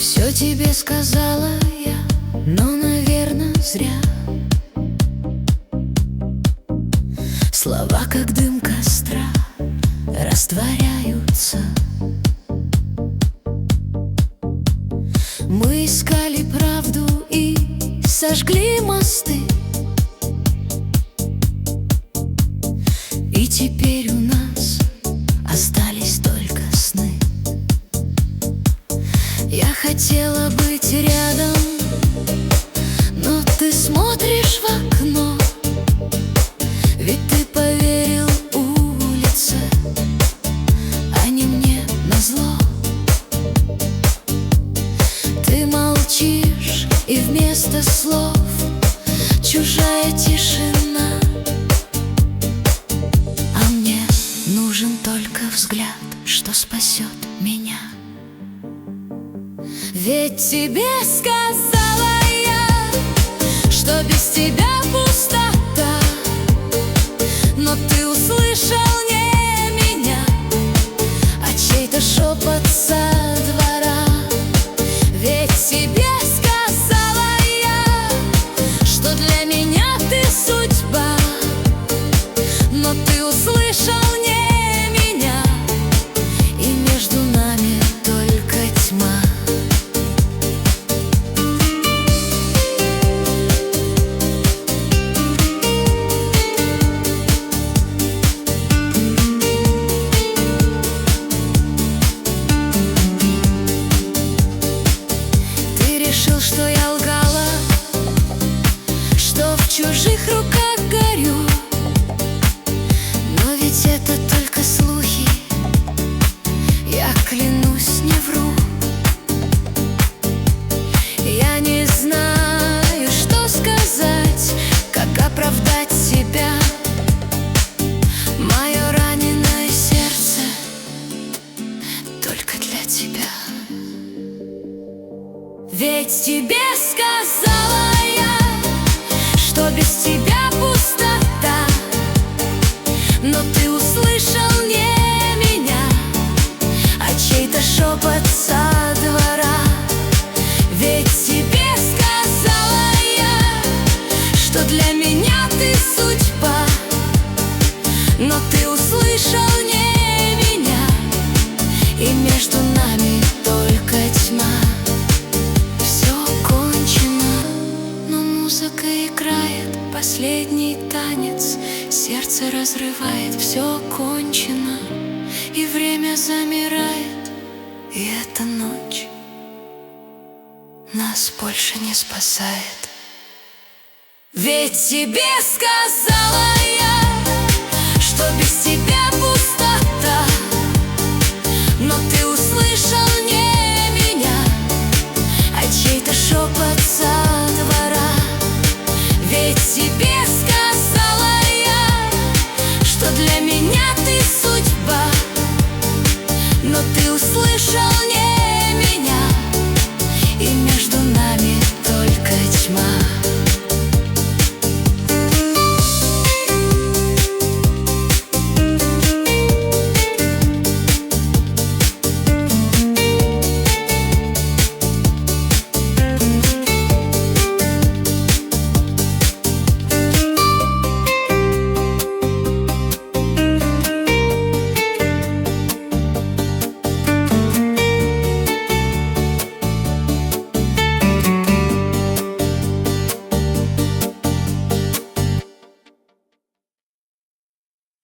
Все тебе сказала я, но, наверно, зря. Слова, как дым костра, растворяются. Мы искали правду и сожгли мосты, и теперь у нас остались только сны. Я хотела быть рядом, но ты смотришь в окно. Ведь ты поверил улице, а не мне назло. Ты молчишь, и вместо слов чужая тишина. А мне нужен только взгляд, что спасет меня. Ведь тебе сказала я, что без тебя пустота. Но ты услышал не меня, а чей-то шепот со двора. Ведь тебе сказала я, что для меня ты судьба. Но ты услышал не меня, и между нами только тьма. Что я лгала, что в чужих руках горю. Но ведь это только слухи, я клянусь, не вру. Я не знаю, что сказать, как оправдать себя. Мое раненое сердце только для тебя. Ведь тебе сказала я, что без тебя пустота. Но ты услышал не меня, а чей-то шепот со двора. Ведь тебе сказала я, что для меня ты судьба. Но ты услышал не меня, и между нами только тьма. Музыка играет последний танец, сердце разрывает, все кончено, и время замирает, и эта ночь нас больше не спасает. Ведь тебе сказала я,